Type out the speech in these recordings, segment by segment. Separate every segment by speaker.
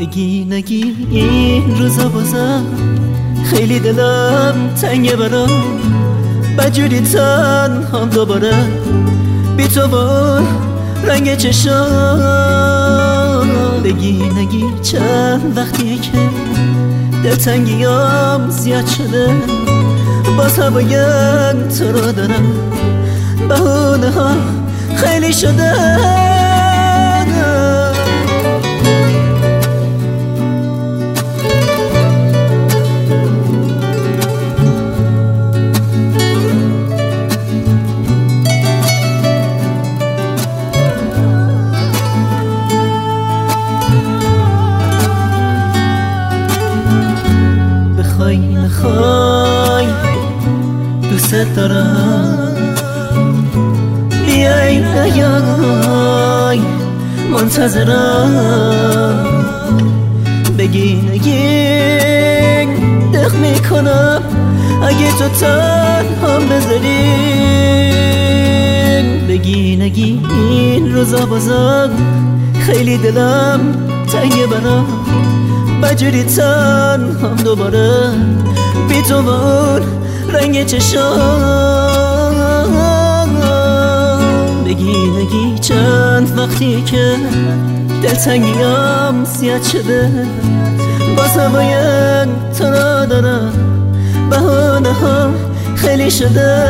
Speaker 1: نگی این روزا بازم خیلی دلم تنگه برام بجوری تنهام دوباره بی تو با رنگ چشام نگی چند وقتیه که دلتنگیام زیاد شده باز هوایم تو رو دارم بهونه ها خیلی شده نخوای دوست دارم بیای نیای منتظرم بگی دق میکنم اگه تو تنهام بذاری بگی این روزا بازم خیلی دلم تنگه برام بجوری تنهام دوباره بی تو با اون رنگ چشام بگی چند وقتی که دلتنگیام زیاد شده باز هوایم تو را دارم بهونه ها خیلی شده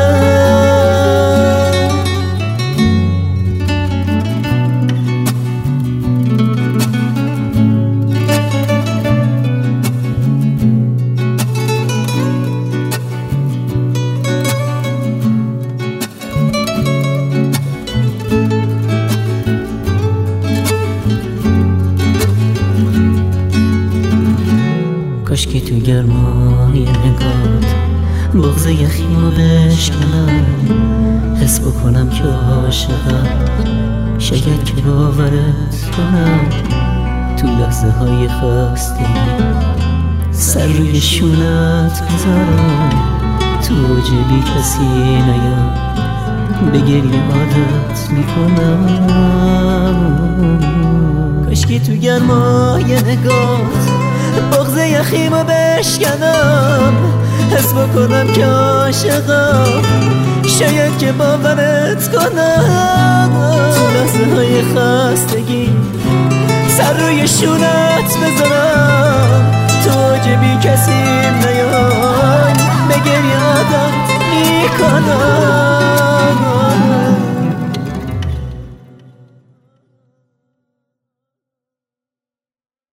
Speaker 1: کاشکی تو گرمای نگات بغض یخیمو بشکنم حس بکنم که عاشقم شاید که باورت کنم تو لحظه های خستگی سر روی شونت بذارم تو اوج بی کسی نیام به گریه عادت میکنم کاشکی تو گرمای نگات بغض یخیمو بشکنم حس بکنم که عاشقم شاید که باورت کنم تو لحظه های خستگی سر روی شونت بذارم تو اوج بی کسی